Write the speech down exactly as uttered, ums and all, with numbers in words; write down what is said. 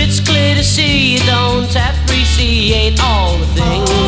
it's clear to see you don't appreciate all the things